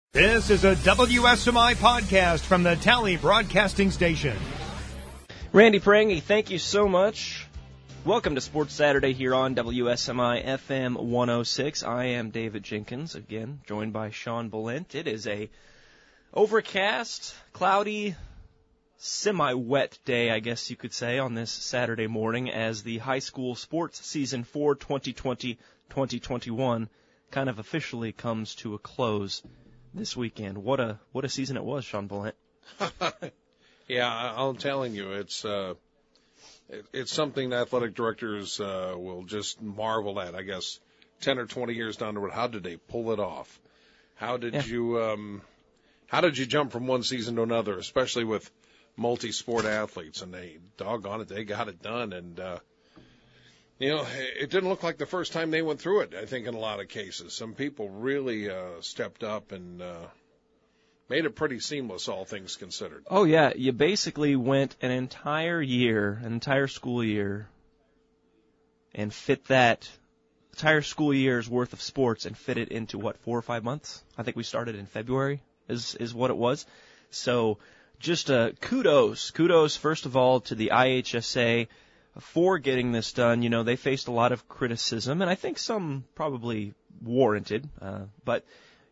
This is a WSMI podcast from the Tally Broadcasting Station. Randy Prangy, thank you so much. Welcome to Sports Saturday here on WSMI FM 106. I am David Jenkins, again, joined by Sean Bulent. It is a overcast, cloudy, semi-wet day, I guess you could say, on this Saturday morning as the high school sports season for 2020-2021 kind of officially comes to a close this weekend. What a season it was, Sean Bulent. Yeah, I'm telling you, it's something athletic directors will just marvel at. I guess 10 or 20 years down the road, how did they pull it off? How did you jump from one season to another, especially with multi-sport athletes? And they got it done. And it didn't look like the first time they went through it. I think in a lot of cases, some people really stepped up and made it pretty seamless, all things considered. Oh, yeah. You basically went an entire school year, and fit that entire school year's worth of sports and fit it into, 4 or 5 months? I think we started in February is what it was. So just kudos, first of all, to the IHSA for getting this done. You know, they faced a lot of criticism, and I think some probably warranted, but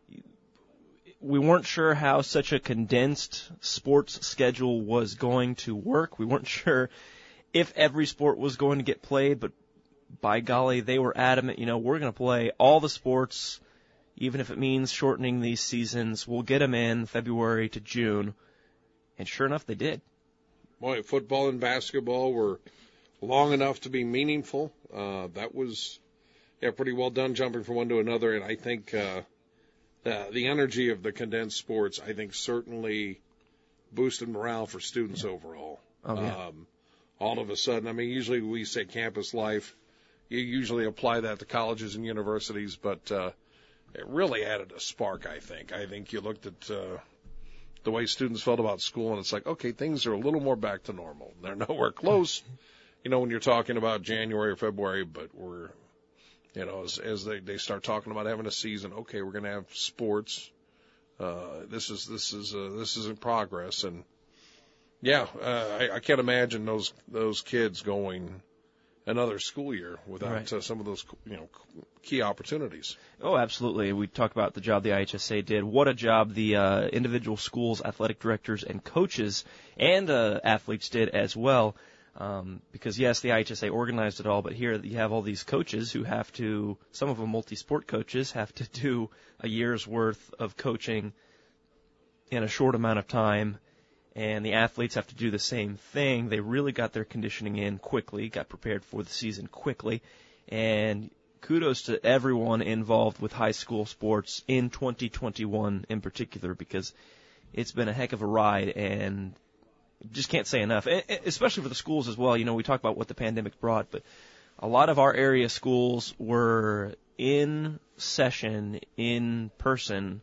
we weren't sure how such a condensed sports schedule was going to work. We weren't sure if every sport was going to get played, but by golly, they were adamant, we're going to play all the sports, even if it means shortening these seasons. We'll get them in February to June, and sure enough, they did. Boy, football and basketball were long enough to be meaningful. That was pretty well done, jumping from one to another, and I think the energy of the condensed sports, I think, certainly boosted morale for students overall. Oh, yeah. All of a sudden, usually we say campus life. You usually apply that to colleges and universities, but it really added a spark, I think. I think you looked at the way students felt about school, and it's like, okay, things are a little more back to normal. They're nowhere close, when you're talking about January or February, but we're as they start talking about having a season, okay, we're going to have sports. This is in progress, and I can't imagine those kids going another school year without some of those key opportunities. Oh, absolutely. We talk about the job the IHSA did. What a job the individual schools, athletic directors, and coaches and athletes did as well. Because, yes, the IHSA organized it all, but here you have all these coaches who have to, some of them multi-sport coaches, have to do a year's worth of coaching in a short amount of time, and the athletes have to do the same thing. They really got their conditioning in quickly, got prepared for the season quickly, and kudos to everyone involved with high school sports in 2021 in particular, because it's been a heck of a ride, and just can't say enough, especially for the schools as well. We talk about what the pandemic brought, but a lot of our area schools were in session, in person,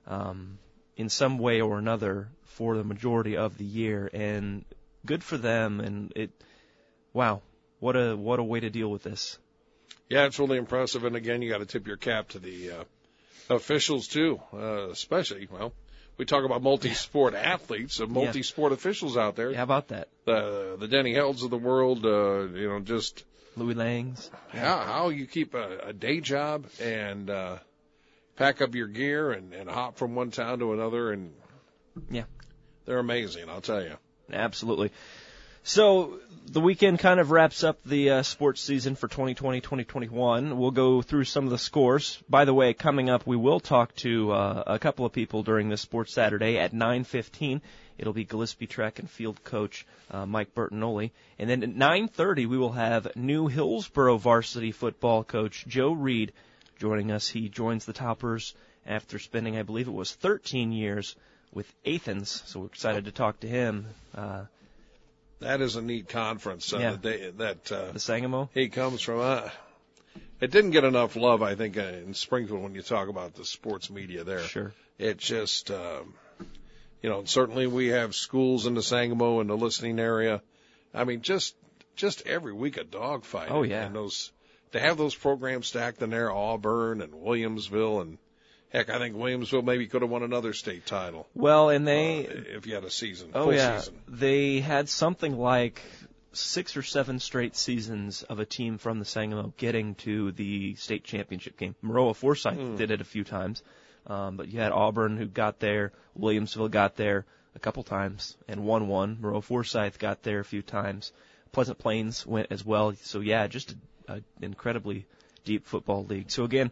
in some way or another for the majority of the year, and good for them. And wow, what a way to deal with this. Yeah, it's really impressive. And again, you got to tip your cap to the officials too, especially, we talk about multi-sport athletes, multi-sport officials out there. How about that? The Denny Helds of the world, just Louis Langs. How you keep a day job and pack up your gear and hop from one town to another, and they're amazing, I'll tell you. Absolutely. So the weekend kind of wraps up the sports season for 2020-2021. We'll go through some of the scores. By the way, coming up, we will talk to a couple of people during this Sports Saturday at 9:15. It'll be Gillespie track and field coach Mike Bertinoli. And then at 9:30, we will have New Hillsboro varsity football coach Joe Reed joining us. He joins the Toppers after spending, I believe it was 13 years with Athens. So we're excited to talk to him. That is a neat conference. The Sangamo? He comes from. It didn't get enough love, I think, in Springfield when you talk about the sports media there. Sure. It just, certainly we have schools in the Sangamo and the listening area. Just every week a dogfight. Oh, yeah. And to have those programs stacked in there, Auburn and Williamsville, and Heck, I think Williamsville maybe could have won another state title. Well, and if you had a season, oh full yeah, season. they had something like 6 or 7 straight seasons of a team from the Sangamo getting to the state championship game. Maroa Forsyth did it a few times, but you had Auburn who got there, Williamsville got there a couple times and won one. Maroa Forsyth got there a few times. Pleasant Plains went as well. So yeah, just an incredibly deep football league. So again,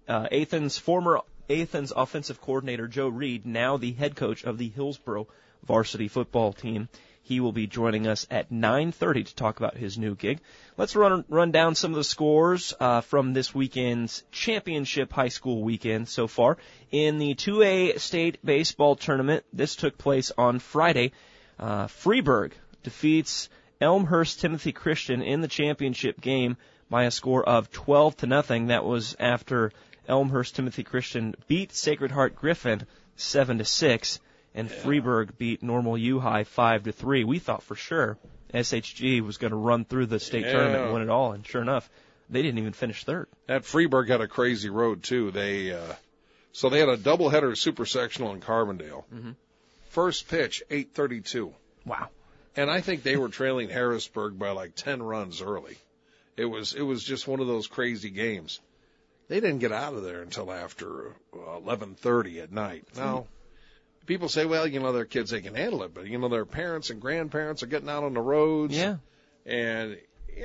former Athens offensive coordinator Joe Reed, now the head coach of the Hillsboro varsity football team. He will be joining us at 9:30 to talk about his new gig. Let's run down some of the scores from this weekend's championship high school weekend so far. In the 2A state baseball tournament, this took place on Friday. Freeburg defeats Elmhurst Timothy Christian in the championship game by a score of 12-0. That was after Elmhurst Timothy Christian beat Sacred Heart Griffin 7-6. And Freeburg beat Normal U High 5-3. We thought for sure SHG was going to run through the state tournament and win it all, and sure enough, they didn't even finish third. That Freeburg had a crazy road too. They had a doubleheader super sectional in Carbondale. Mm-hmm. First pitch 8:32. Wow. And I think they were trailing Harrisburg by like 10 runs early. It was just one of those crazy games. They didn't get out of there until after 11:30 at night. Now, people say, well, they're kids, they can handle it, but, their parents and grandparents are getting out on the roads. Yeah. And,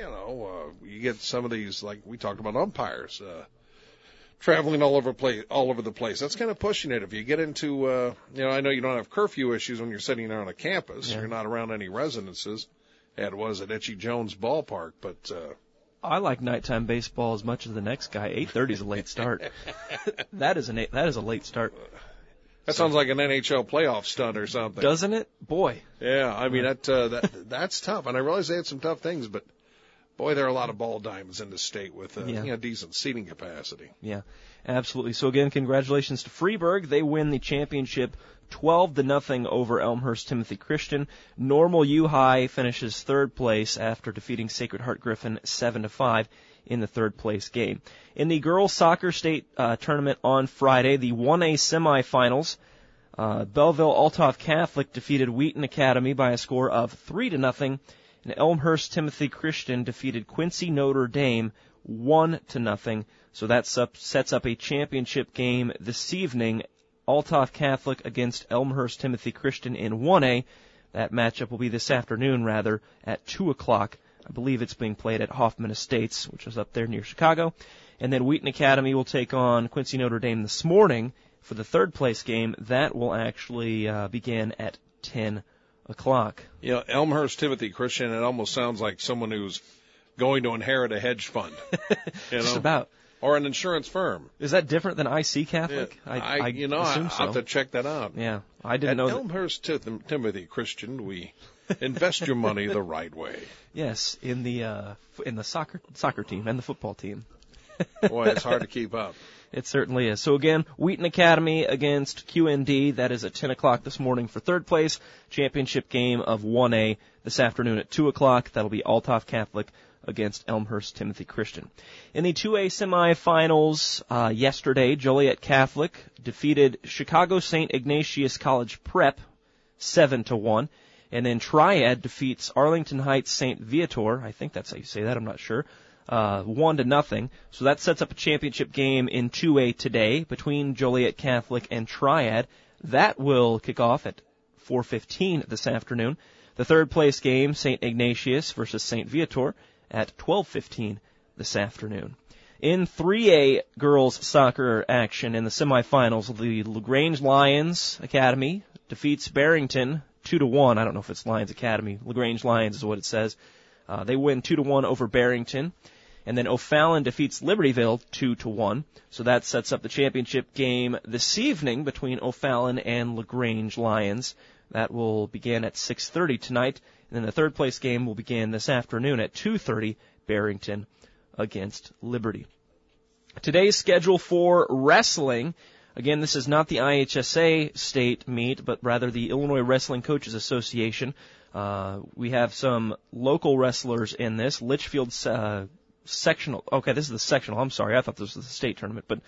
you get some of these, like we talked about umpires, traveling all over the place. That's kind of pushing it. If you get into, I know you don't have curfew issues when you're sitting there on a campus. Yeah. You're not around any residences. It was at Etchy Jones Ballpark, but, I like nighttime baseball as much as the next guy. 8:30 is a late start. That is a late start. That sounds like an NHL playoff stunt or something. Doesn't it? Boy. Yeah, I mean, that's tough. And I realize they had some tough things, but, boy, there are a lot of ball diamonds in the state with decent seating capacity. Yeah, absolutely. So, again, congratulations to Freeburg. They win the championship 12-0 over Elmhurst Timothy Christian. Normal U High finishes third place after defeating Sacred Heart Griffin 7-5. In the third place game. In the girls soccer state tournament on Friday, the 1A semifinals, Belleville Althoff Catholic defeated Wheaton Academy by a score of 3-0, and Elmhurst Timothy Christian defeated Quincy Notre Dame 1-0. So that sets up a championship game this evening, Althoff Catholic against Elmhurst Timothy Christian in 1A. That matchup will be this afternoon, at 2 o'clock. I believe it's being played at Hoffman Estates, which is up there near Chicago. And then Wheaton Academy will take on Quincy Notre Dame this morning for the third place game. That will actually begin at 10 o'clock. Elmhurst Timothy Christian, it almost sounds like someone who's going to inherit a hedge fund. Just about. Or an insurance firm. Is that different than IC Catholic? Yeah, I assume so. I'll have to check that out. Yeah, I didn't know that. Elmhurst Timothy Christian, we invest your money the right way. Yes, in the soccer team and the football team. Boy, it's hard to keep up. It certainly is. So again, Wheaton Academy against QND. That is at 10 o'clock this morning for third place. Championship game of 1A this afternoon at 2 o'clock. That'll be Althoff Catholic against Elmhurst Timothy Christian. In the 2A semifinals yesterday, Joliet Catholic defeated Chicago St. Ignatius College Prep 7-1. And then Triad defeats Arlington Heights St. Viator. I think that's how you say that. I'm not sure. 1-0. So that sets up a championship game in 2A today between Joliet Catholic and Triad. That will kick off at 4:15 this afternoon. The third place game, St. Ignatius versus St. Viator, at 12:15 this afternoon. In 3A girls soccer action in the semifinals, the LaGrange Lions Academy defeats Barrington 2-1. I don't know if it's Lions Academy. LaGrange Lions is what it says. They win 2-1 over Barrington. And then O'Fallon defeats Libertyville 2-1. So that sets up the championship game this evening between O'Fallon and LaGrange Lions. That will begin at 6:30 tonight. And then the third place game will begin this afternoon at 2:30, Barrington against Liberty. Today's schedule for wrestling. Again, this is not the IHSA state meet, but rather the Illinois Wrestling Coaches Association. We have some local wrestlers in this. Litchfield sectional. Okay, this is the sectional. I'm sorry. I thought this was the state tournament, but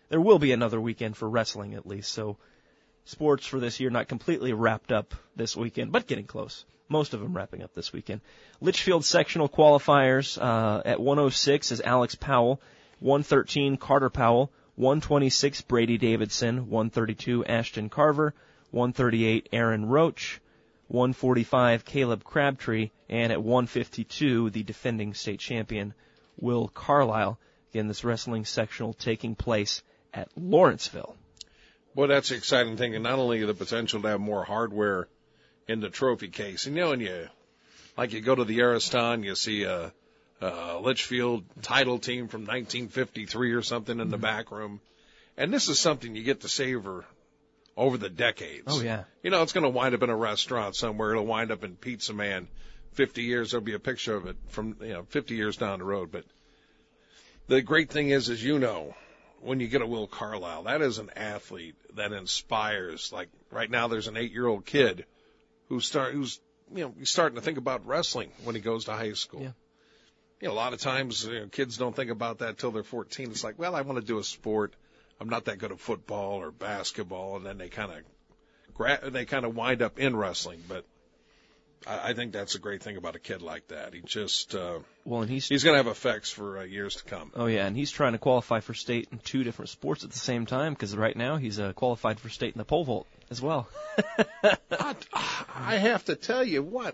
there will be another weekend for wrestling at least. So sports for this year not completely wrapped up this weekend, but getting close. Most of them wrapping up this weekend. Litchfield sectional qualifiers at 106 is Alex Powell, 113 Carter Powell, 126 Brady Davidson, 132 Ashton Carver, 138 Aaron Roach, 145 Caleb Crabtree, and at 152 the defending state champion Will Carlisle. Again, this wrestling sectional taking place at Lawrenceville. Boy, that's the exciting thing, and not only the potential to have more hardware in the trophy case. And, when you go to the Ariston, you see a Litchfield title team from 1953 or something in the back room. And this is something you get to savor over the decades. Oh, yeah. It's going to wind up in a restaurant somewhere. It'll wind up in Pizza Man. 50 years, there'll be a picture of it from, 50 years down the road. But the great thing is, when you get a Will Carlisle, that is an athlete that inspires. Like right now, there's an 8-year-old kid who's starting to think about wrestling when he goes to high school. Yeah. A lot of times kids don't think about that till they're 14. It's like, well, I want to do a sport. I'm not that good at football or basketball, and then they kind of wind up in wrestling. But I think that's a great thing about a kid like that. He just and he's going to have effects for years to come. Oh yeah, and he's trying to qualify for state in 2 different sports at the same time because right now he's qualified for state in the pole vault as well. I have to tell you what,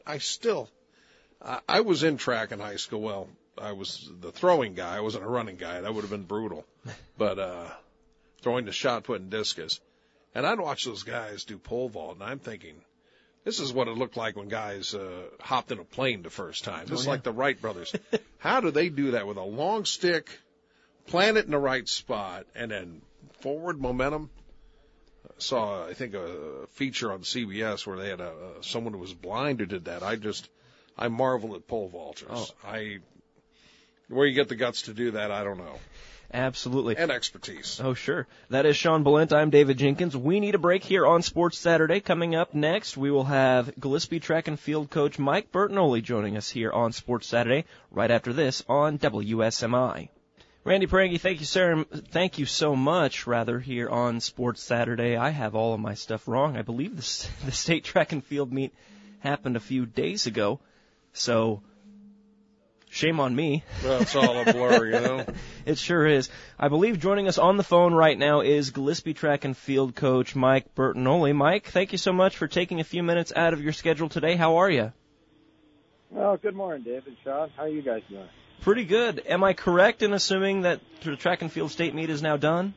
I was in track in high school. Well, I was the throwing guy. I wasn't a running guy. That would have been brutal. But throwing the shot put and discus. And I'd watch those guys do pole vault, and I'm thinking, this is what it looked like when guys hopped in a plane the first time. This is like the Wright brothers. How do they do that with a long stick, plant it in the right spot, and then forward momentum? I saw, I think, a feature on CBS where they had someone who was blind who did that. I marvel at pole vaulters. Oh. Where you get the guts to do that, I don't know. Absolutely. And expertise. Oh, sure. That is Sean Balint. I'm David Jenkins. We need a break here on Sports Saturday. Coming up next, we will have Gillespie track and field coach Mike Bertinoli joining us here on Sports Saturday right after this on WSMI. Randy Perangi, thank you so much, here on Sports Saturday. I have all of my stuff wrong. I believe the state track and field meet happened a few days ago, so shame on me. Well, it's all a blur, It sure is. I believe joining us on the phone right now is Gillespie track and field coach Mike Bertinoli. Mike, thank you so much for taking a few minutes out of your schedule today. How are you? Well, good morning, David, Sean. How are you guys doing? Pretty good. Am I correct in assuming that the track and field state meet is now done?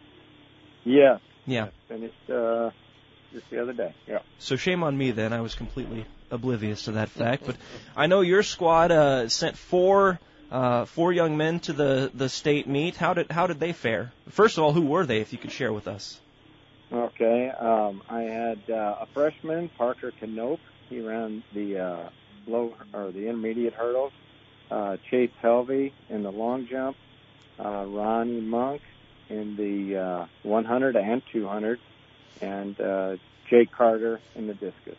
Yeah. Yeah. Finished just the other day. Yeah. So shame on me then. I was completely oblivious to that fact. But I know your squad sent four young men to the state meet. How did they fare? First of all, who were they, if you could share with us? Okay. I had a freshman, Parker Knope. He ran the the intermediate hurdles. Chase Helvey in the long jump. Ronnie Monk in the 100 and 200. And Jake Carter in the discus.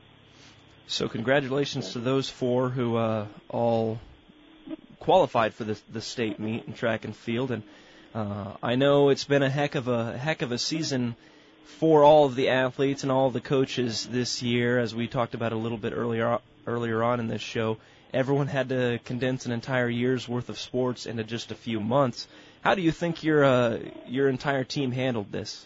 So congratulations to those four who all qualified for the state meet in track and field. And I know it's been a heck of a season for all of the athletes and all of the coaches this year. As we talked about a little bit earlier on in this show, everyone had to condense an entire year's worth of sports into just a few months. How do you think your entire team handled this?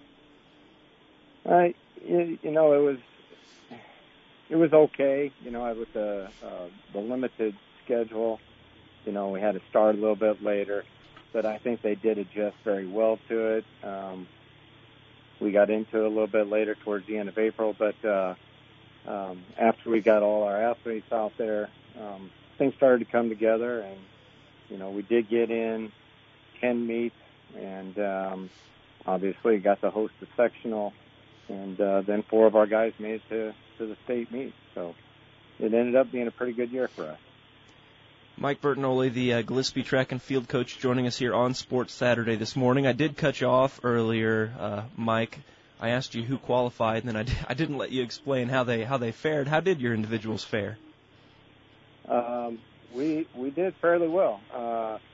It was okay. With the limited schedule, we had to start a little bit later, but I think they did adjust very well to it. We got into it a little bit later towards the end of April, but after we got all our athletes out there, things started to come together, and we did get in 10 meets, and obviously got to host the sectional. And then 4 of our guys made it to the state meet. So it ended up being a pretty good year for us. Mike Bertinoli, the Gillespie track and field coach, joining us here on Sports Saturday this morning. I did cut you off earlier, Mike. I asked you who qualified, and then I didn't let you explain how they fared. How did your individuals fare? We did fairly well.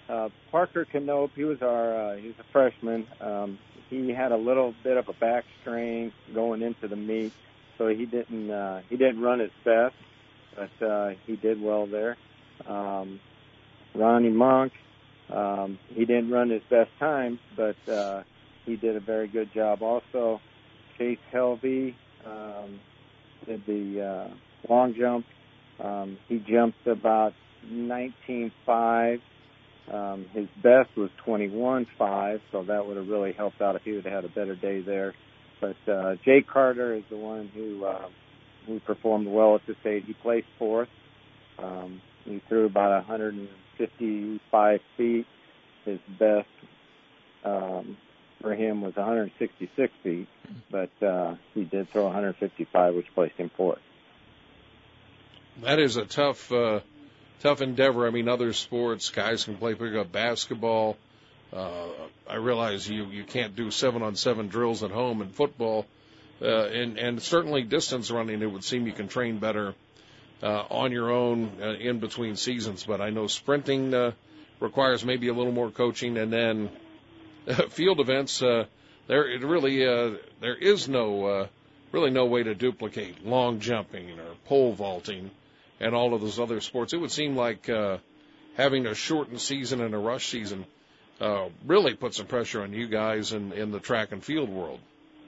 Parker Knope, he was a freshman. He had a little bit of a back strain going into the meet, so he didn't run his best, but he did well there. Ronnie Monk, he didn't run his best time, but he did a very good job. Also, Chase Helvey did the long jump. He jumped about 19.5. His best was 21.5, so that would have really helped out if he would have had a better day there. But Jay Carter is the one who performed well at the state. He placed fourth. He threw about 155 feet. His best for him was 166 feet, but he did throw 155, which placed him fourth. That is a tough endeavor. I mean, other sports, guys can play pickup basketball. I realize you can't do 7-on-7 drills at home in football, and certainly distance running. It would seem you can train better on your own in between seasons. But I know sprinting requires maybe a little more coaching, and then field events. There is no way to duplicate long jumping or pole vaulting and all of those other sports. It would seem like having a shortened season and a rush season really put some pressure on you guys in the track and field world.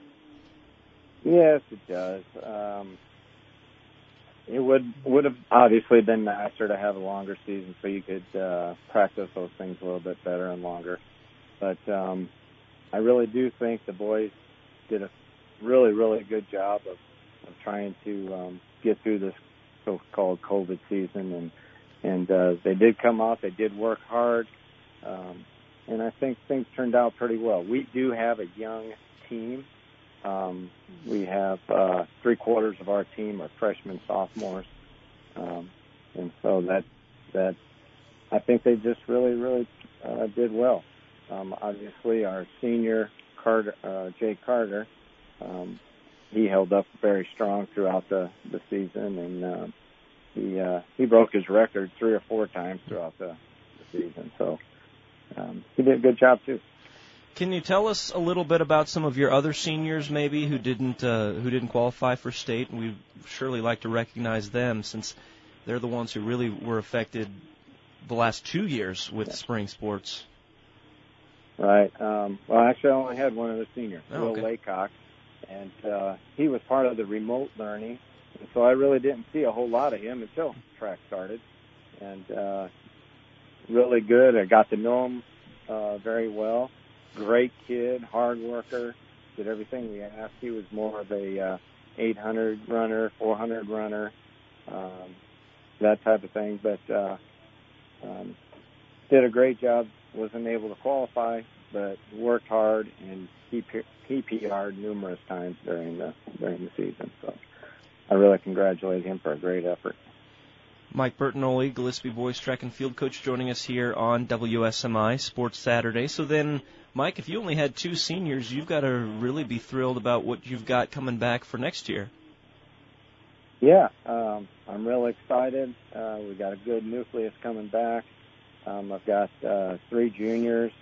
Yes, it does. It would have obviously been nicer to have a longer season so you could practice those things a little bit better and longer. But I really do think the boys did a really, really good job of trying to get through this so-called COVID season, and they did come out. They did work hard, and I think things turned out pretty well. We do have a young team. We have 3/4 of our team are freshmen, sophomores, and so that I think they just really, really did well. Obviously, our senior Jay Carter, he held up very strong throughout the season, and he broke his record 3 or 4 times throughout the season. So he did a good job too. Can you tell us a little bit about some of your other seniors, maybe who didn't qualify for state? We'd surely like to recognize them since they're the ones who really were affected the last 2 years with spring sports. Right. Well, actually, I only had one other senior, Will Laycock, and he was part of the remote learning, and so I really didn't see a whole lot of him until track started, and really good. I got to know him very well. Great kid, hard worker, did everything we asked. He was more of a 800 runner, 400 runner, that type of thing, but did a great job. Wasn't able to qualify, but worked hard, and he PR'd numerous times during the season. So I really congratulate him for a great effort. Mike Bertinoli, Gillespie boys track and field coach, joining us here on WSMI Sports Saturday. So then, Mike, if you only had 2 seniors, you've got to really be thrilled about what you've got coming back for next year. Yeah, I'm really excited. We got a good nucleus coming back. I've got 3 juniors,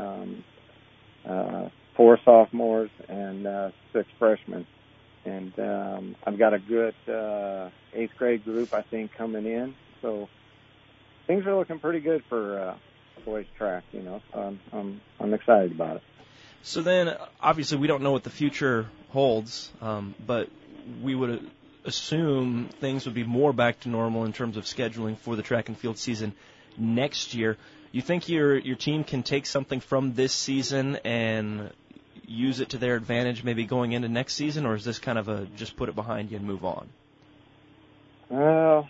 4 sophomores, and 6 freshmen. And I've got a good 8th grade group, I think, coming in. So things are looking pretty good for boys track, So I'm excited about it. So then, obviously, we don't know what the future holds, but we would assume things would be more back to normal in terms of scheduling for the track and field season next year. You think your team can take something from this season and use it to their advantage maybe going into next season, or is this kind of a just put it behind you and move on? Well,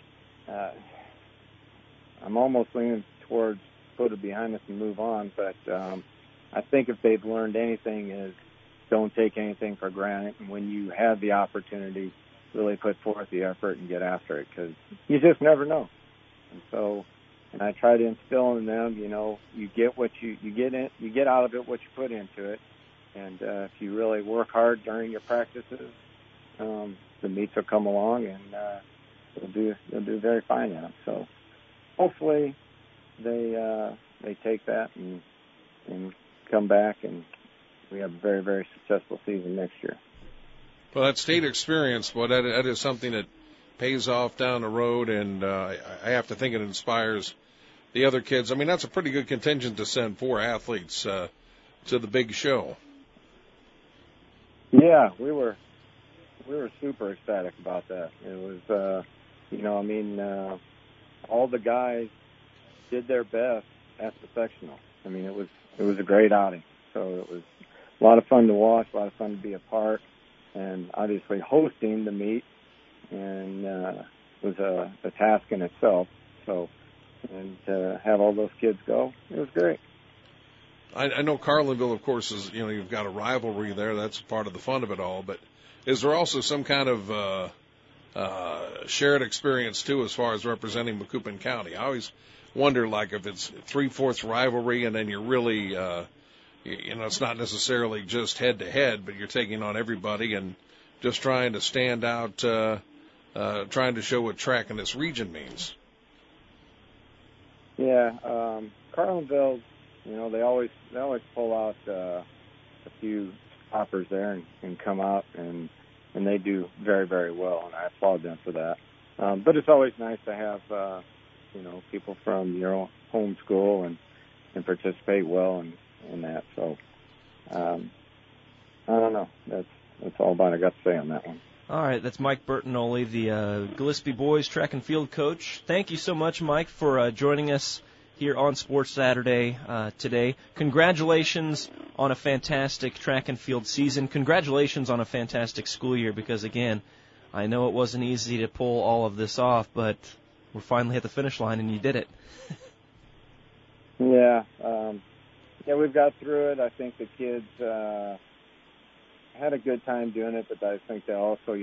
I'm almost leaning towards put it behind us and move on, but I think if they've learned anything is don't take anything for granted, and when you have the opportunity, really put forth the effort and get after it, because you just never know. And so, and I try to instill in them, you get what you get out of it what you put into it. And if you really work hard during your practices, the meets will come along, and they'll do very fine at them. So hopefully they they take that and come back, and we have a very, very successful season next year. Well, that state experience, that is something that pays off down the road, and I have to think it inspires the other kids. I mean, that's a pretty good contingent to send 4 athletes to the big show. Yeah, we were super ecstatic about that. It was, all the guys did their best at the sectional. I mean, it was a great outing. So it was a lot of fun to watch, a lot of fun to be a part, and obviously hosting the meet was a task in itself. So, and to have all those kids go, it was great. I know Carlinville, of course, is, you've got a rivalry there. That's part of the fun of it all. But is there also some kind of shared experience, too, as far as representing Macoupin County? I always wonder, like, if it's 3/4 rivalry and then you're really, it's not necessarily just head-to-head, but you're taking on everybody and just trying to stand out, trying to show what track in this region means. Yeah, Carlinville, they always pull out a few hoppers there and come out, and they do very, very well, and I applaud them for that. But it's always nice to have people from your home school and participate well in that. So I don't know. That's all about I got to say on that one. All right, that's Mike Bertinoli, the Gillespie boys track and field coach. Thank you so much, Mike, for joining us here on Sports Saturday today. Congratulations on a fantastic track and field season. Congratulations on a fantastic school year, because, again, I know it wasn't easy to pull all of this off, but we're finally at the finish line, and you did it. Yeah, we've got through it. I think the kids had a good time doing it, but I think they also,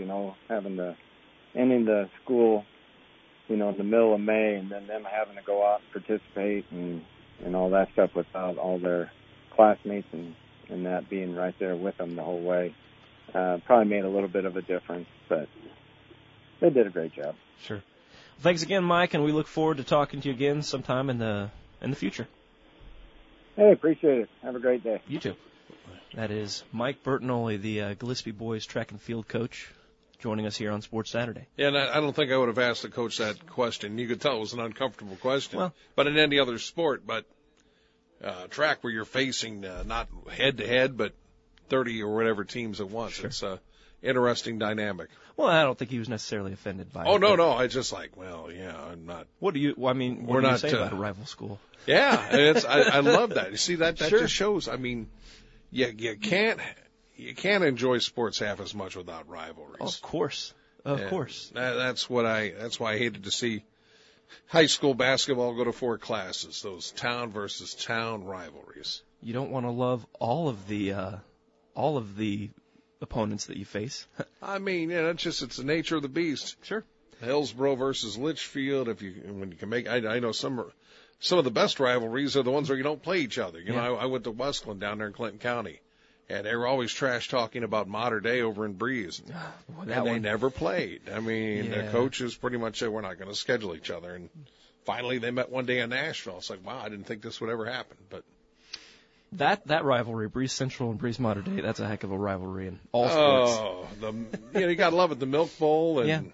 ending the school, in the middle of May, and then them having to go out and participate and all that stuff without all their classmates and that being right there with them the whole way, probably made a little bit of a difference, but they did a great job. Sure. Well, thanks again, Mike, and we look forward to talking to you again sometime in the future. Hey, appreciate it. Have a great day. You too. That is Mike Bertinoli, the Gillespie boys track and field coach, joining us here on Sports Saturday. Yeah, and I don't think I would have asked the coach that question. You could tell it was an uncomfortable question. Well, but in any other sport, but track where you're facing not head-to-head, but 30 or whatever teams at once. Sure. It's a interesting dynamic. Well, I don't think he was necessarily offended by it. Oh, no. I just I'm not. What do you say about a rival school? Yeah, I love that. You see, that Sure. just shows, you can't enjoy sports half as much without rivalries. Of course. Of course. That's why I hated to see high school basketball go to 4 classes, those town versus town rivalries. You don't want to love all of the opponents that you face. It's the nature of the beast. Sure. Hillsborough versus Litchfield. When you can make, I know some of the best rivalries are the ones where you don't play each other. I went to Westland down there in Clinton County, and they were always trash talking about Mater Dei over in Breeze. And they never played. The coaches pretty much said, we're not going to schedule each other. And finally they met one day in Nashville. It's like, wow, I didn't think this would ever happen. But that rivalry, Breeze Central and Breeze Mater Dei, that's a heck of a rivalry in all sports. Oh, you got to love it. The Milk Bowl. And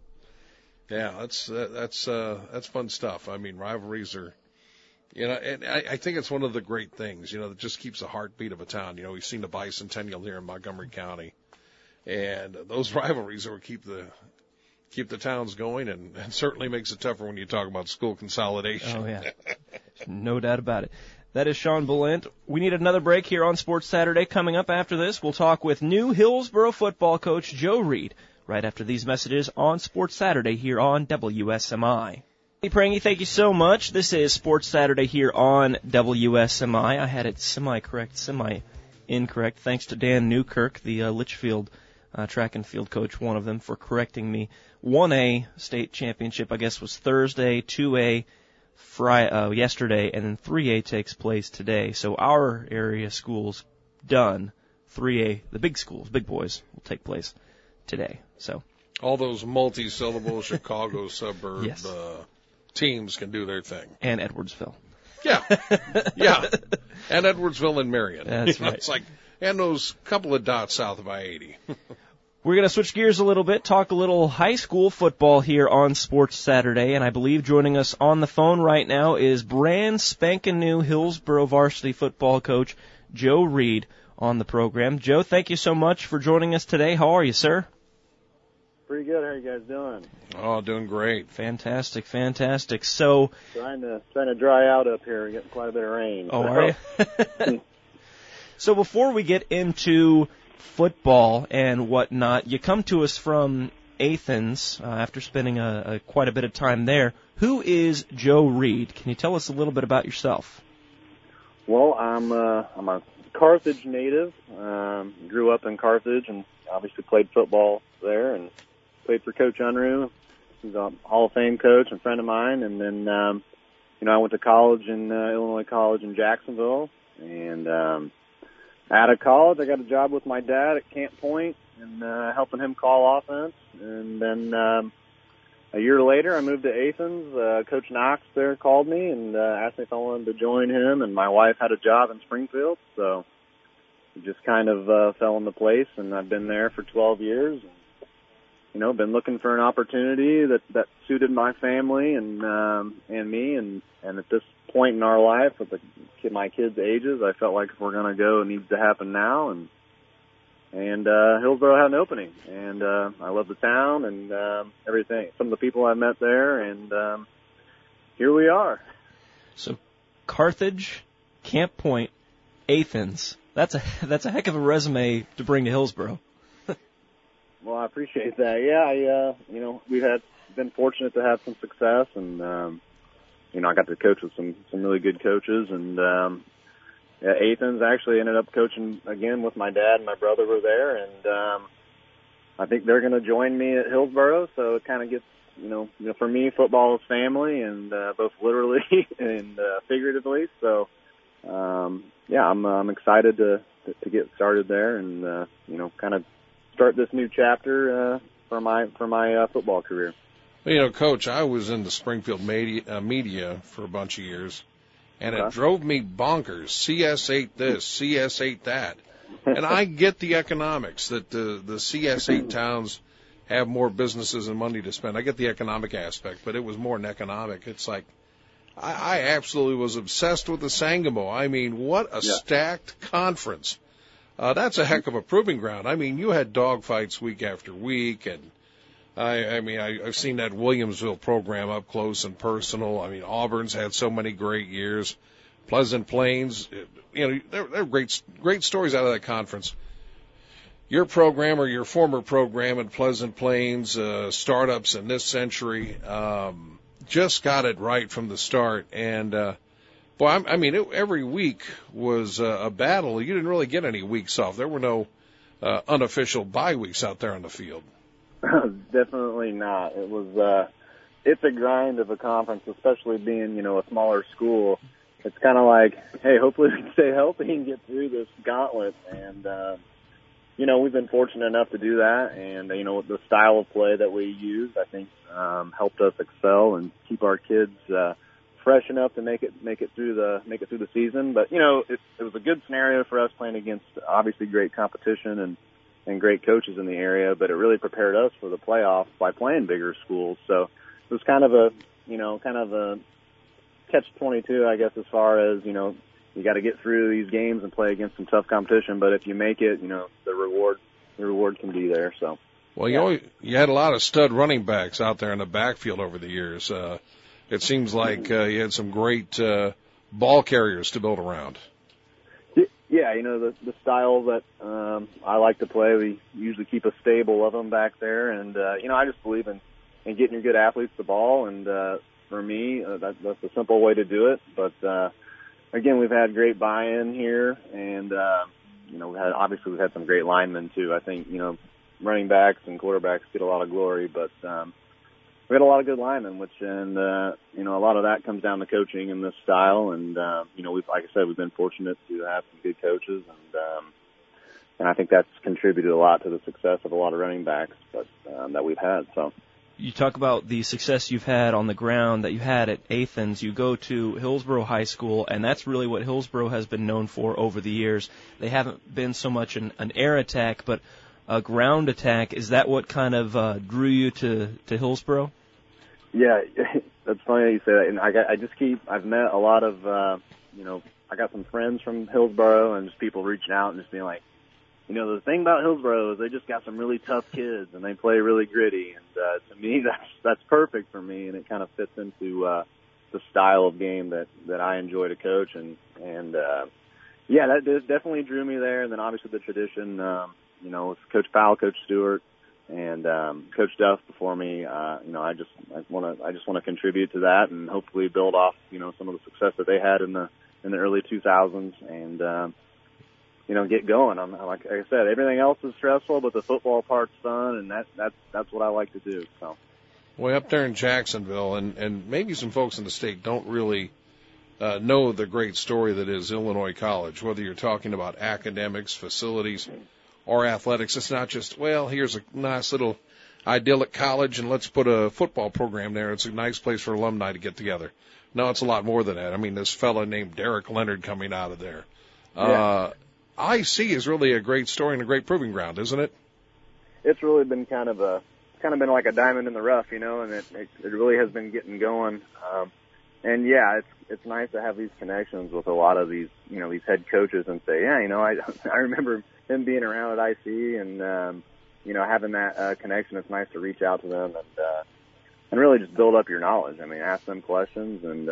that's fun stuff. Rivalries are, and I think it's one of the great things, that just keeps the heartbeat of a town. We've seen the bicentennial here in Montgomery County, and those rivalries will keep the towns going, and certainly makes it tougher when you talk about school consolidation. Oh, yeah. No doubt about it. That is Sean Bulent. We need another break here on Sports Saturday. Coming up after this, we'll talk with new Hillsborough football coach Joe Reed right after these messages on Sports Saturday here on WSMI. Hey, Prangy, thank you so much. This is Sports Saturday here on WSMI. I had it semi-correct, semi-incorrect. Thanks to Dan Newkirk, the Litchfield track and field coach, one of them, for correcting me. 1A state championship, I guess, was Thursday, 2A yesterday, and then 3A takes place today. So our area schools done. 3A, the big schools, big boys, will take place today. So all those multi-syllable Chicago suburb yes. Teams can do their thing. And Edwardsville. Yeah. And Edwardsville and Marion. That's right. It's like, and those couple of dots south of I-80. We're going to switch gears a little bit, talk a little high school football here on Sports Saturday, and I believe joining us on the phone right now is brand spanking new Hillsboro varsity football coach Joe Reed on the program. Joe, thank you so much for joining us today. How are you, sir? Pretty good. How are you guys doing? Oh, doing great. Fantastic. So, trying to dry out up here. We're getting quite a bit of rain. Oh, are you? So before we get into football and whatnot, you come to us from Athens after spending quite a bit of time there. Who is Joe Reed? Can you tell us a little bit about yourself? Well, I'm a Carthage native. Grew up in Carthage and obviously played football there and played for Coach Unruh. He's a Hall of Fame coach and friend of mine. And then, I went to college in Illinois College in Jacksonville. And out of college, I got a job with my dad at Camp Point and helping him call offense. And then a year later, I moved to Athens. Coach Knox there called me and asked me if I wanted to join him. And my wife had a job in Springfield, so it just kind of fell into place. And I've been there for 12 years. And, been looking for an opportunity that suited my family and me. And at this point in our life, with my kids' ages, I felt like if we're going to go, it needs to happen now. And Hillsboro had an opening, and I love the town and everything. Some of the people I met there, and here we are. So, Carthage, Camp Point, Athens. That's a heck of a resume to bring to Hillsboro. Well, I appreciate that. Yeah, we've been fortunate to have some success, and I got to coach with some really good coaches, and Athens actually ended up coaching again with my dad and my brother were there, and I think they're going to join me at Hillsboro. So it kind of gets, for me, football is family, and both literally and figuratively. So I'm excited to get started there, and kind of start this new chapter for my football career. Well, Coach, I was in the Springfield media for a bunch of years, and it drove me bonkers. CS8 this, CS8 that. And I get the economics, that the CS8 towns have more businesses and money to spend. I get the economic aspect, but it was more than economic. It's like, I absolutely was obsessed with the Sangamo. I mean, what a stacked conference. That's a heck of a proving ground. I mean, you had dogfights week after week, and I've seen that Williamsville program up close and personal. I mean, Auburn's had so many great years. Pleasant Plains, there are great stories out of that conference. Your program or your former program in Pleasant Plains, startups in this century, just got it right from the start. And, every week was a battle. You didn't really get any weeks off. There were no unofficial bye weeks out there on the field. Definitely not. It was it's a grind of a conference, especially being, a smaller school. It's kind of like, hey, hopefully we can stay healthy and get through this gauntlet. And, we've been fortunate enough to do that. And, the style of play that we use, I think, helped us excel and keep our kids fresh enough to make it through the season. But, it was a good scenario for us playing against obviously great competition and great coaches in the area, but it really prepared us for the playoffs by playing bigger schools. So it was kind of a catch-22, I guess, as far as, you got to get through these games and play against some tough competition, but if you make it, the reward can be there. So, well, you had a lot of stud running backs out there in the backfield over the years. It seems like you had some great ball carriers to build around. Yeah, the style that I like to play, we usually keep a stable of them back there, and I just believe in getting your good athletes the ball, and for me, that's a simple way to do it. But again, we've had great buy-in here, and we've had some great linemen too. I think running backs and quarterbacks get a lot of glory, but we had a lot of good linemen, and a lot of that comes down to coaching in this style. And like I said, we've been fortunate to have some good coaches, and I think that's contributed a lot to the success of a lot of running backs, but that we've had. So, You talk about the success you've had on the ground that you had at Athens. You go to Hillsborough High School, and that's really what Hillsborough has been known for over the years. They haven't been so much an air attack, but a ground attack. Is that what kind of drew you to Hillsborough? Yeah, that's funny that you say that. And I've met a lot of, I got some friends from Hillsborough and just people reaching out and just being like, the thing about Hillsborough is they just got some really tough kids and they play really gritty. And to me, that's perfect for me, and it kind of fits into the style of game that I enjoy to coach. And that definitely drew me there. And then obviously the tradition, with Coach Powell, Coach Stewart, and Coach Duff before me. I just want to contribute to that and hopefully build off some of the success that they had in the early 2000s and. Get going. Like I said, everything else is stressful, but the football part's fun, and that's what I like to do. So, way up there in Jacksonville, and maybe some folks in the state don't really know the great story that is Illinois College. Whether you're talking about academics, facilities, or athletics, it's not just here's a nice little idyllic college, and let's put a football program there. It's a nice place for alumni to get together. No, it's a lot more than that. I mean, this fella named Derek Leonard coming out of there. Yeah. IC is really a great story and a great proving ground, isn't it? It's really been kind of been like a diamond in the rough, and it really has been getting going. And yeah, it's nice to have these connections with a lot of these, these head coaches and say, I remember him being around at IC and, having that connection. It's nice to reach out to them and really just build up your knowledge. I mean, ask them questions and,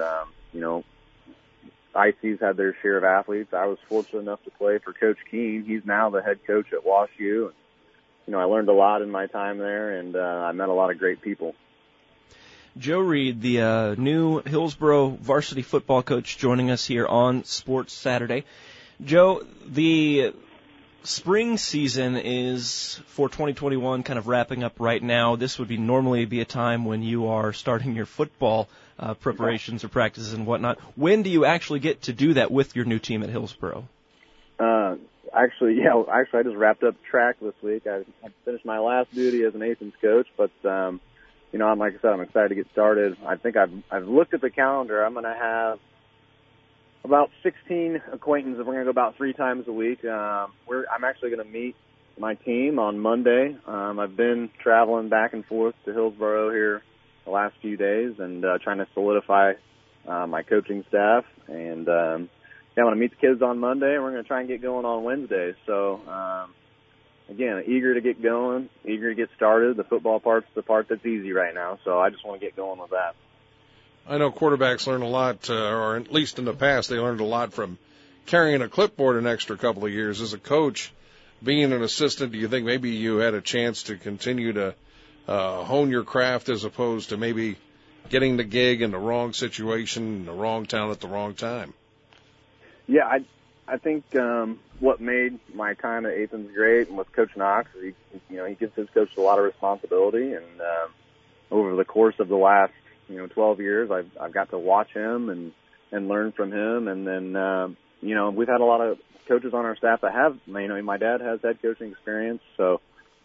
IC's had their share of athletes. I was fortunate enough to play for Coach Keene. He's now the head coach at WashU. And, I learned a lot in my time there, and I met a lot of great people. Joe Reed, the new Hillsborough varsity football coach, joining us here on Sports Saturday. Joe, the spring season is for 2021 kind of wrapping up right now. This would normally be a time when you are starting your football preparations or practices and whatnot. When do you actually get to do that with your new team at Hillsborough? Actually, I just wrapped up track this week. I finished my last duty as an Athens coach, but like I said, I'm excited to get started. I think I've looked at the calendar. I'm going to have about 16 acquaintances. We're going to go about 3 times a week. I'm actually going to meet my team on Monday. I've been traveling back and forth to Hillsborough here the last few days and trying to solidify my coaching staff. And I'm going to meet the kids on Monday, and we're going to try and get going on Wednesday. So, again, eager to get going, eager to get started. The football part's the part that's easy right now, so I just want to get going with that. I know quarterbacks learn a lot, or at least in the past, they learned a lot from carrying a clipboard an extra couple of years. As a coach, being an assistant, do you think maybe you had a chance to continue to hone your craft as opposed to maybe getting the gig in the wrong situation, in the wrong town at the wrong time? Yeah, I think what made my time at Athens great and with Coach Knox, he gives his coaches a lot of responsibility, and over the course of the last 12 years, I've got to watch him and learn from him. And then, we've had a lot of coaches on our staff that have, my dad has head coaching experience. So,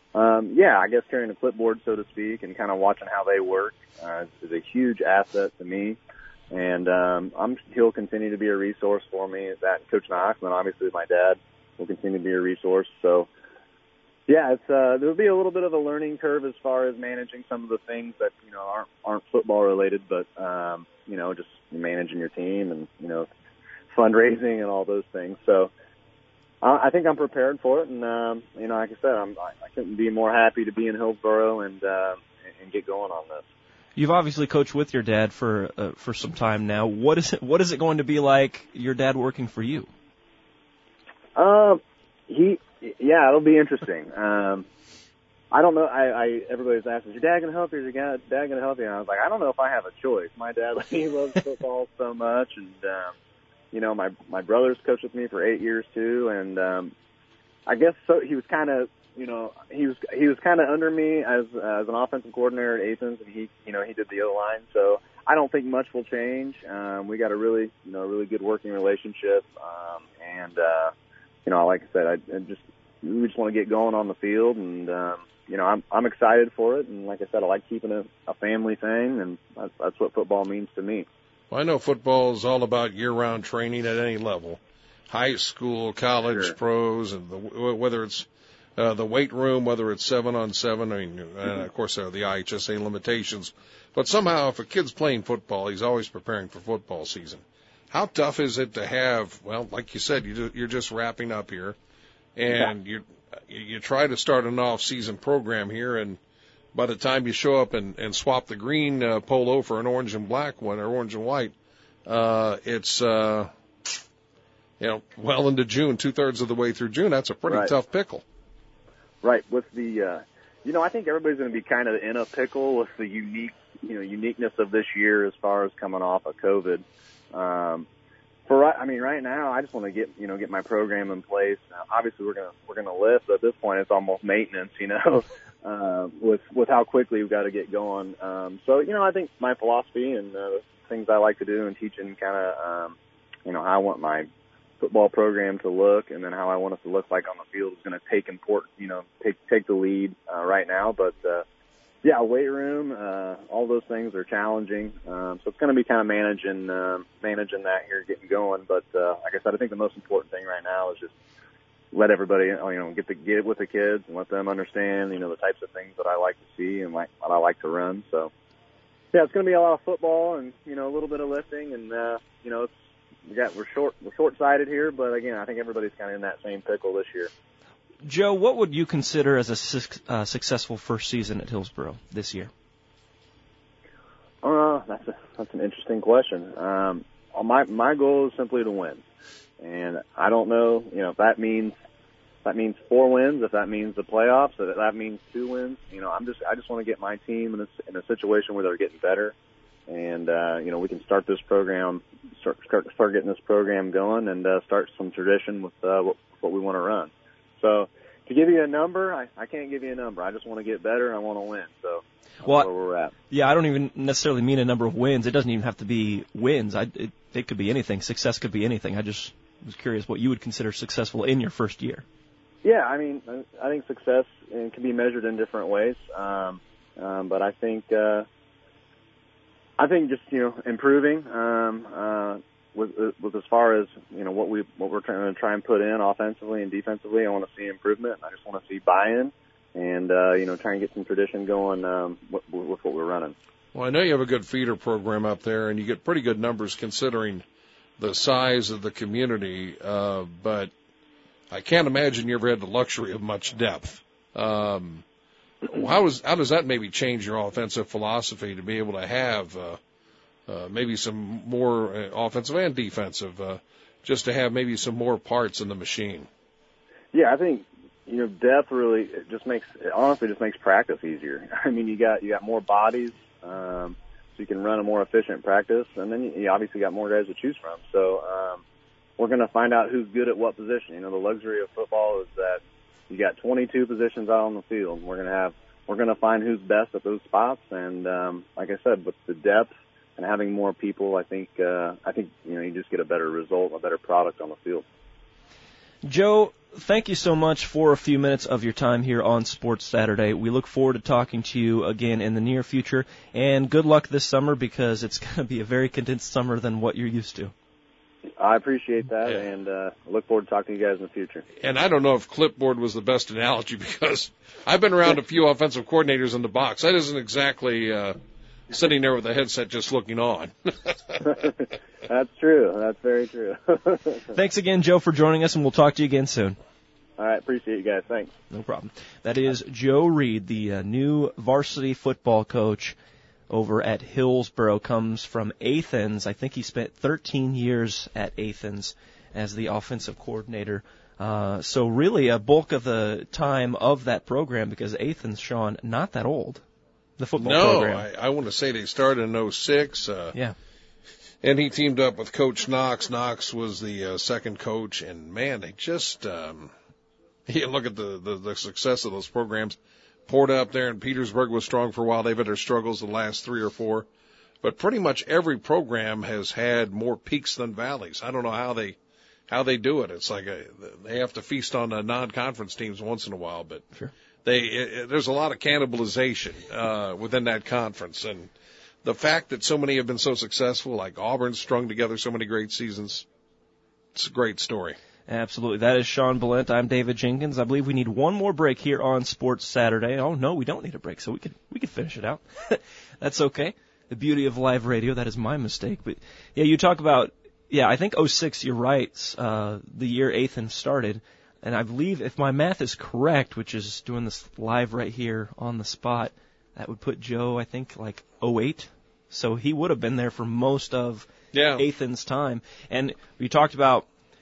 I guess carrying a clipboard, so to speak, and kind of watching how they work is a huge asset to me. And he'll continue to be a resource for me, that Coach Knox, and then obviously my dad will continue to be a resource. So, there'll be a little bit of a learning curve as far as managing some of the things that aren't football related, but just managing your team and fundraising and all those things. So I think I'm prepared for it, and like I said, I couldn't be more happy to be in Hillsborough and get going on this. You've obviously coached with your dad for some time now. What is it going to be like, your dad working for you? It'll be interesting. I don't know. Everybody's asking, is your dad going to help you? Is your dad going to help you? And I was like, I don't know if I have a choice. My dad, he loves football so much, and my brother's coached with me for 8 years too, and I guess so. He was kind of, he was kind of under me as an offensive coordinator at Athens, and he did the O-line. So I don't think much will change. We got a really good working relationship, and like I said, we just want to get going on the field, and I'm excited for it. And like I said, I like keeping a family thing, and that's what football means to me. Well, I know football is all about year-round training at any level, high school, college, Sure. pros, and whether it's the weight room, whether it's 7-on-7. I mean, of course, there are the IHSA limitations. But somehow, if a kid's playing football, he's always preparing for football season. How tough is it to have, well, like you said, you're just wrapping up here, and you try to start an off-season program here, and by the time you show up and swap the green polo for an orange and black one, or orange and white, it's well into June, 2/3 of the way through June. That's a pretty tough pickle. Right. With the, I think everybody's going to be kind of in a pickle with the uniqueness of this year as far as coming off of COVID. Right now, I just want to get my program in place. Now, obviously, we're gonna lift, but at this point, it's almost maintenance, with how quickly we've got to get going. I think my philosophy and the things I like to do and teaching kind of, how I want my football program to look, and then how I want us to look like on the field is going to take the lead right now. But weight room, all those things are challenging. So it's going to be kind of managing that here, getting going. But like I said, I think the most important thing right now is just let everybody, get with the kids and let them understand, the types of things that I like to see and what I like to run. So yeah, it's going to be a lot of football and a little bit of lifting, and we're short-sighted here, but again, I think everybody's kind of in that same pickle this year. Joe, what would you consider as a successful first season at Hillsboro this year? That's an interesting question. My goal is simply to win, and I don't know, if that means 4 wins, if that means the playoffs, if that means 2 wins. I just want to get my team in a situation where they're getting better, and we can start this program, start getting this program going, and start some tradition with what we want to run. So to give you a number, I can't give you a number. I just want to get better and I want to win. So that's where we're at. Yeah, I don't even necessarily mean a number of wins. It doesn't even have to be wins. It could be anything. Success could be anything. I just was curious what you would consider successful in your first year. Yeah, I think success can be measured in different ways. But I think just improving with as far as what we're trying to try and put in offensively and defensively. I want to see improvement. I just want to see buy-in, and try and get some tradition going with what we're running. Well, I know you have a good feeder program up there, and you get pretty good numbers considering the size of the community. But I can't imagine you ever had the luxury of much depth. How does that maybe change your offensive philosophy to be able to have maybe some more offensive and defensive, just to have maybe some more parts in the machine? Yeah, I think depth really just makes practice easier. I mean, you got more bodies, so you can run a more efficient practice, and then you obviously got more guys to choose from. So we're going to find out who's good at what position. The luxury of football is that you got 22 positions out on the field. We're going to find who's best at those spots, and like I said, with the depth and having more people, I think you just get a better result, a better product on the field. Joe, thank you so much for a few minutes of your time here on Sports Saturday. We look forward to talking to you again in the near future, and good luck this summer, because it's going to be a very condensed summer than what you're used to. I appreciate that, and look forward to talking to you guys in the future. And I don't know if clipboard was the best analogy, because I've been around a few offensive coordinators in the box. That isn't exactly sitting there with a headset just looking on. That's true. That's very true. Thanks again, Joe, for joining us, and we'll talk to you again soon. All right. Appreciate you guys. Thanks. No problem. That is Joe Reed, the new varsity football coach over at Hillsboro, comes from Athens. I think he spent 13 years at Athens as the offensive coordinator. So really a bulk of the time of that program, because Athens, Sean, not that old, the football program. No, I want to say they started in 2006. Yeah. And he teamed up with Coach Knox. Knox was the second coach, and man, they just you look at the success of those programs. Porta up there in Petersburg was strong for a while. They've had their struggles the last 3 or 4. But pretty much every program has had more peaks than valleys. I don't know how they do it. It's like they have to feast on non-conference teams once in a while, but sure. there's a lot of cannibalization within that conference, and the fact that so many have been so successful, like Auburn's strung together so many great seasons, it's a great story. Absolutely. That is Sean Ballent. I'm David Jenkins. I believe we need one more break here on Sports Saturday. Oh, no, we don't need a break, so we could finish it out. That's okay. The beauty of live radio, that is my mistake. But, yeah, you talk about, I think 06, you're right, the year Athens started. And I believe if my math is correct, which is doing this live right here on the spot, that would put Joe, I think, like 08. So he would have been there for most of Athens' time. And we talked about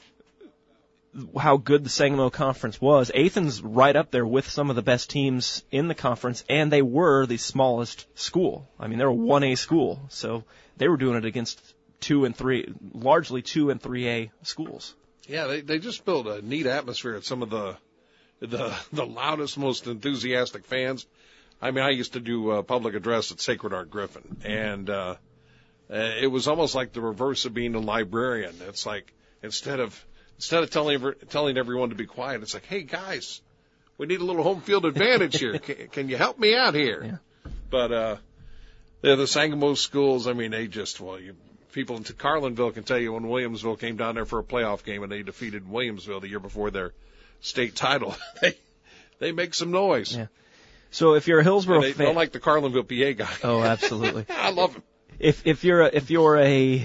how good the Sangamo Conference was. Athens right up there with some of the best teams in the conference, and they were the smallest school. I mean, they were a 1A school, so they were doing it against 2 and 3, largely 2 and 3A schools. Yeah, they just built a neat atmosphere at some of the loudest, most enthusiastic fans. I mean, I used to do public address at Sacred Heart Griffin, and it was almost like the reverse of being a librarian. It's like instead of telling everyone to be quiet, it's like, hey guys, we need a little home field advantage here. Can you help me out here? Yeah. But the Sangamo schools, I mean, people in Carlinville can tell you when Williamsville came down there for a playoff game and they defeated Williamsville the year before their state title. They make some noise. Yeah. So if you're a Hillsboro fan, they don't like the Carlinville PA guy. Oh, absolutely. I love him. If you're a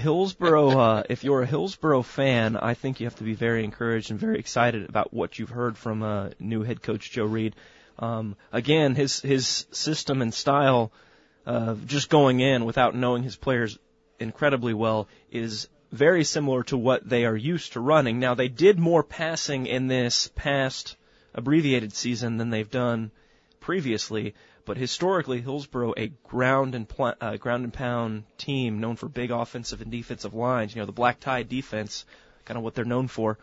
Hillsboro fan, I think you have to be very encouraged and very excited about what you've heard from new head coach Joe Reed. Again, his system and style, just going in without knowing his players incredibly well, is very similar to what they are used to running. Now, they did more passing in this past abbreviated season than they've done previously, but historically, Hillsboro, a ground and pound team known for big offensive and defensive lines, the black tie defense, kind of what they're known for.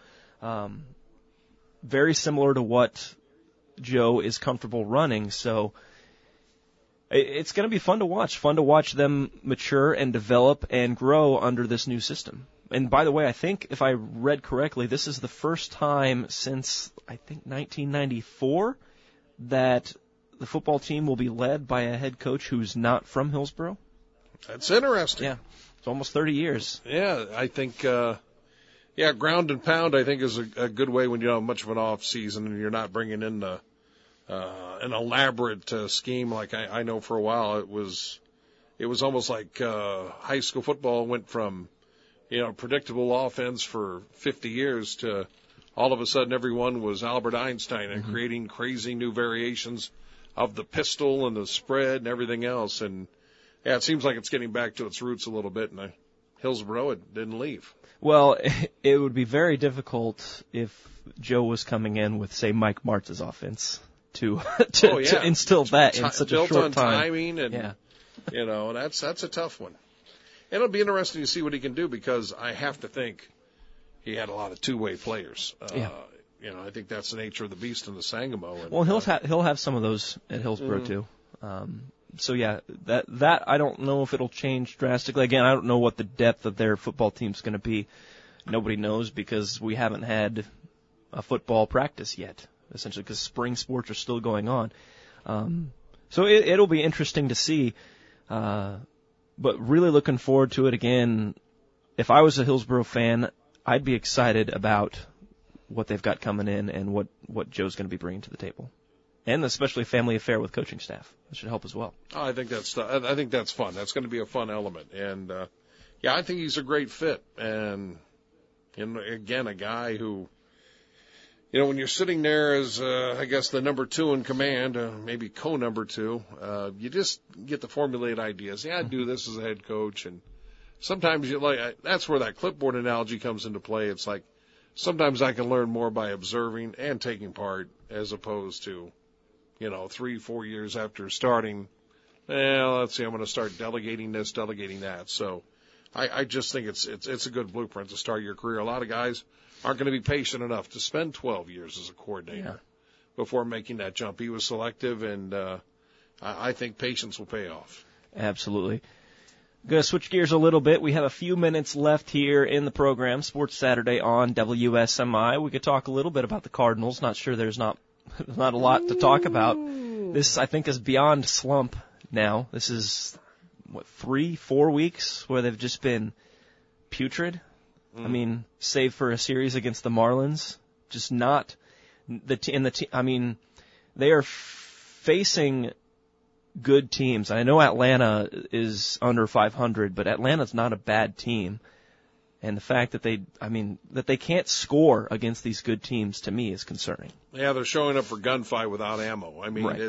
Very similar to what Joe is comfortable running, so it's going to be fun to watch them mature and develop and grow under this new system. And by the way, I think if I read correctly, this is the first time since, I think, 1994 that the football team will be led by a head coach who's not from Hillsboro. That's interesting. Yeah, it's almost 30 years. Yeah, I think, ground and pound, I think, is a good way when you don't have much of an off season and you're not bringing in an elaborate scheme like I know for a while. It was almost like high school football went from, predictable offense for 50 years to all of a sudden everyone was Albert Einstein and creating crazy new variations of the pistol and the spread and everything else. And, it seems like it's getting back to its roots a little bit, and Hillsboro, it didn't leave. Well, it would be very difficult if Joe was coming in with, say, Mike Martz's offense to instill that in such a short time. Built on timing, and, that's a tough one. And it'll be interesting to see what he can do, because I have to think he had a lot of two-way players. I think that's the nature of the beast in the Sangamo. And, well, he'll have some of those at Hillsboro too. That I don't know if it'll change drastically. Again, I don't know what the depth of their football team's going to be. Nobody knows, because we haven't had a football practice yet, essentially, because spring sports are still going on. So it'll be interesting to see. But really looking forward to it. Again, if I was a Hillsboro fan, I'd be excited about what they've got coming in and what Joe's going to be bringing to the table. And especially family affair with coaching staff. That should help as well. Oh, I think that's fun. That's going to be a fun element. And, I think he's a great fit. And again, a guy who, when you're sitting there as, I guess, the number 2 in command, maybe co-number 2, you just get to formulate ideas. Yeah, I'd do this as a head coach. And sometimes that's where that clipboard analogy comes into play. It's like, sometimes I can learn more by observing and taking part as opposed to, 3-4 years after starting, let's see, I'm going to start delegating this, delegating that. So I just think it's a good blueprint to start your career. A lot of guys aren't going to be patient enough to spend 12 years as a coordinator before making that jump. He was selective, and I think patience will pay off. Absolutely. Going to switch gears a little bit. We have a few minutes left here in the program, Sports Saturday on WSMI. We could talk a little bit about the Cardinals. Not sure there's not not a lot to talk about. This, I think, is beyond slump now. This is, 3-4 weeks where they've just been putrid. I mean, save for a series against the Marlins, just not I mean, they are facing good teams. I know Atlanta is under 500, but Atlanta's not a bad team. And the fact that they can't score against these good teams, to me, is concerning. Yeah, they're showing up for gunfight without ammo. I mean, right.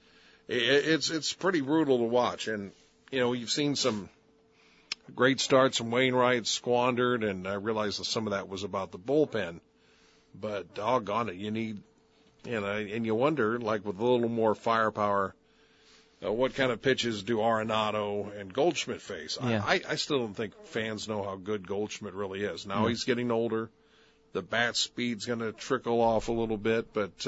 it's pretty brutal to watch. And, you've seen some great starts from Wainwright squandered, and I realize that some of that was about the bullpen. But doggone it, you need, and you wonder, like with a little more firepower, what kind of pitches do Arenado and Goldschmidt face? Yeah. I still don't think fans know how good Goldschmidt really is. Now he's getting older. The bat speed's going to trickle off a little bit. But,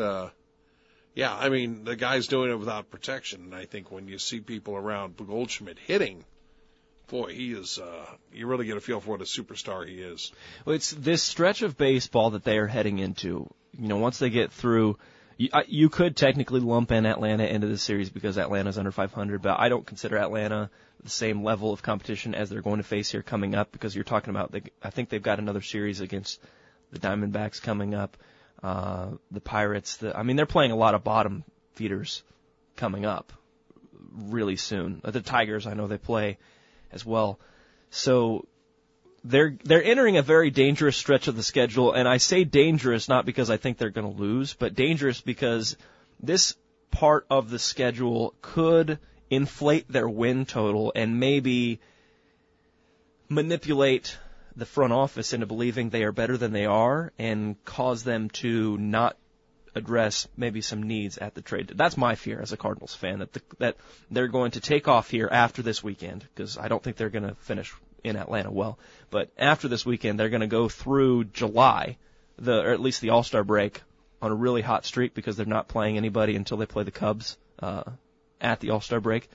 the guy's doing it without protection. And I think when you see people around Goldschmidt hitting, boy, he is, you really get a feel for what a superstar he is. Well, it's this stretch of baseball that they are heading into. Once they get through, you could technically lump in Atlanta into the series because Atlanta's under 500, but I don't consider Atlanta the same level of competition as they're going to face here coming up, because you're talking about, I think they've got another series against the Diamondbacks coming up, the Pirates. They're playing a lot of bottom feeders coming up really soon. The Tigers, I know they play as well. So they're entering a very dangerous stretch of the schedule, and I say dangerous not because I think they're going to lose, but dangerous because this part of the schedule could inflate their win total and maybe manipulate the front office into believing they are better than they are and cause them to not address maybe some needs at the trade. That's my fear as a Cardinals fan, that they're going to take off here after this weekend, because I don't think they're going to finish in Atlanta well. But after this weekend, they're going to go through July, or at least the All-Star break, on a really hot streak because they're not playing anybody until they play the Cubs at the All-Star break.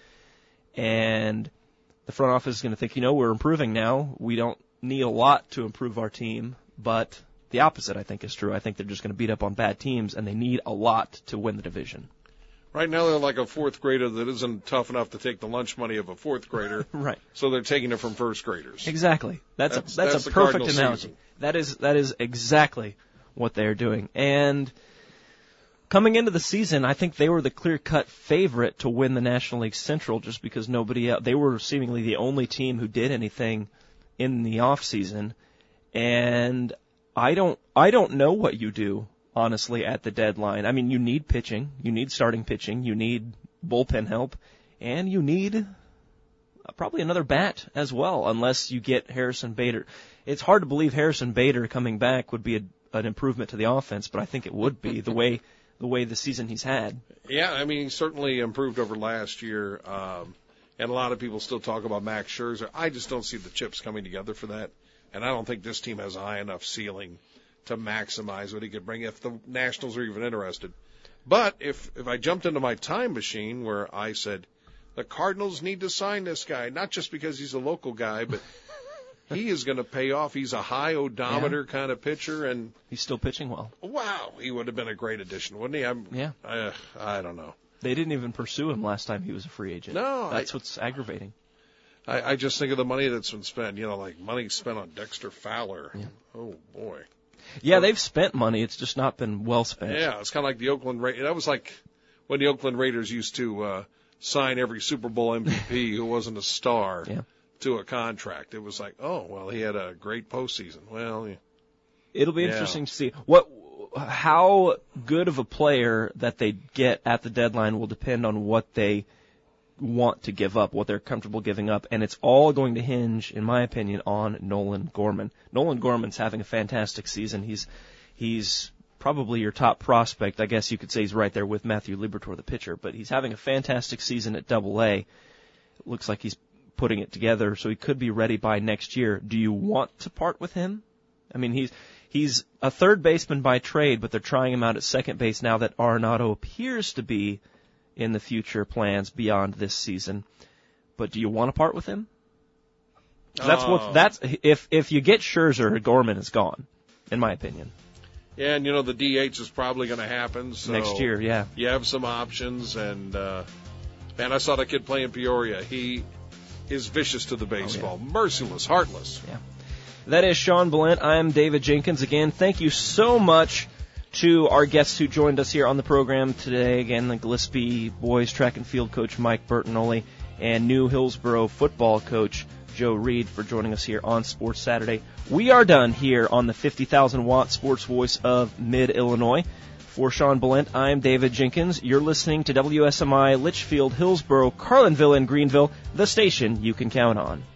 And the front office is going to think, we're improving now. We don't need a lot to improve our team, but the opposite, I think, is true. I think they're just going to beat up on bad teams, and they need a lot to win the division. Right now they're like a fourth grader that isn't tough enough to take the lunch money of a fourth grader. Right. So they're taking it from first graders. Exactly. That's a perfect Cardinals analogy. season. That is exactly what they're doing. And coming into the season, I think they were the clear-cut favorite to win the National League Central, just because nobody else, they were seemingly the only team who did anything in the off season. And I don't know what you do, honestly, at the deadline. I mean, you need pitching, you need starting pitching, you need bullpen help, and you need probably another bat as well, unless you get Harrison Bader. It's hard to believe Harrison Bader coming back would be an improvement to the offense, but I think it would be the way the season he's had. Yeah, he certainly improved over last year, and a lot of people still talk about Max Scherzer. I just don't see the chips coming together for that, and I don't think this team has a high enough ceiling to maximize what he could bring if the Nationals are even interested. But if I jumped into my time machine where I said, the Cardinals need to sign this guy, not just because he's a local guy, but he is going to pay off. He's a high odometer kind of pitcher, and he's still pitching well. Wow, he would have been a great addition, wouldn't he? I don't know. They didn't even pursue him last time he was a free agent. No. That's what's aggravating. I just think of the money that's been spent, like money spent on Dexter Fowler. Yeah. Oh, boy. Yeah, they've spent money. It's just not been well spent. Yeah, it's kind of like the Oakland Raiders. That was like when the Oakland Raiders used to sign every Super Bowl MVP who wasn't a star to a contract. It was like, oh, well, he had a great postseason. Well, it'll be interesting to see how good of a player that they get at the deadline will depend on what they want to give up, what they're comfortable giving up, and it's all going to hinge, in my opinion, on Nolan Gorman. Nolan Gorman's having a fantastic season. He's probably your top prospect. I guess you could say he's right there with Matthew Liberatore, the pitcher, but he's having a fantastic season at Double-A. It looks like he's putting it together, so he could be ready by next year. Do you want to part with him? I mean, he's a third baseman by trade, but they're trying him out at second base now that Arenado appears to be in the future plans beyond this season. But do you want to part with him? If you get Scherzer, Gorman is gone, in my opinion. Yeah, and the DH is probably going to happen. So next year, yeah. You have some options, and man, I saw that kid play in Peoria. He is vicious to the baseball, merciless, heartless. Yeah. That is Sean Blount. I'm David Jenkins. Again, thank you so much to our guests who joined us here on the program today. Again, the Gillespie boys track and field coach Mike Bertinoli and New Hillsborough football coach Joe Reed for joining us here on Sports Saturday. We are done here on the 50,000-watt sports voice of Mid-Illinois. For Sean Blount, I'm David Jenkins. You're listening to WSMI Litchfield, Hillsborough, Carlinville, and Greenville, the station you can count on.